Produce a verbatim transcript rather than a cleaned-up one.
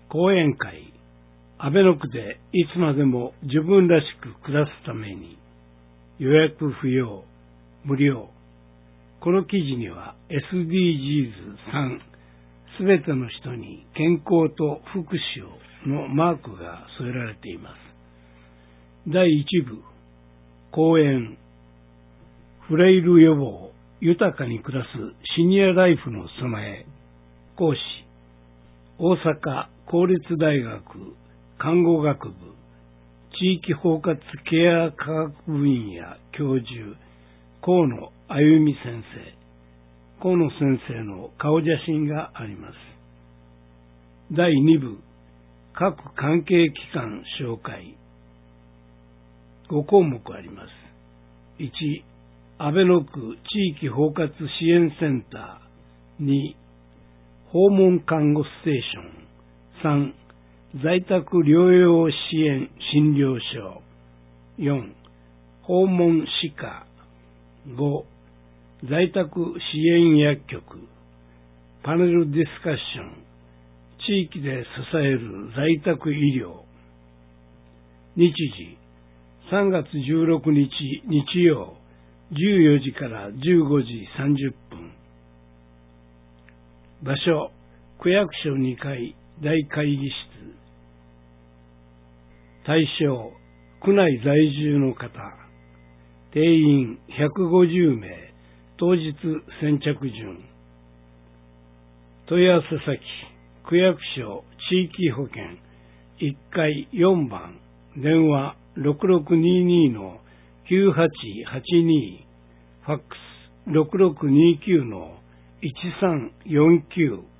講演会、阿倍野区でいつまでも自分らしく暮らすために、予約不要、無料。この記事には エスディージーズさん、すべての人に健康と福祉をのマークが添えられています。だいいち部、講演、フレイル予防、豊かに暮らすシニアライフの備え、講師、大阪公立大学看護学部地域包括ケア科学部員や教授、河野あゆみ先生。河野先生の顔写真があります。だいに部、各関係機関紹介。ご項目あります。いち、阿倍野区地域包括支援センター。に、訪問看護ステーション。さん、在宅療養支援診療所。よん、訪問歯科。ご、在宅支援薬局。パネルディスカッション。地域で支える在宅医療。日時、さんがつじゅうろくにち日曜、じゅうよじからじゅうごじさんじゅっぷん。場所、区役所にかい大会議室。対象、区内在住の方。定員ひゃくごじゅうめい、当日先着順。問い合わせ先、区役所地域保健いっかいよんばん、電話ろくろくにーにーのきゅうはちはちにー、ファックスろくろくにーきゅうのいちさんよんきゅう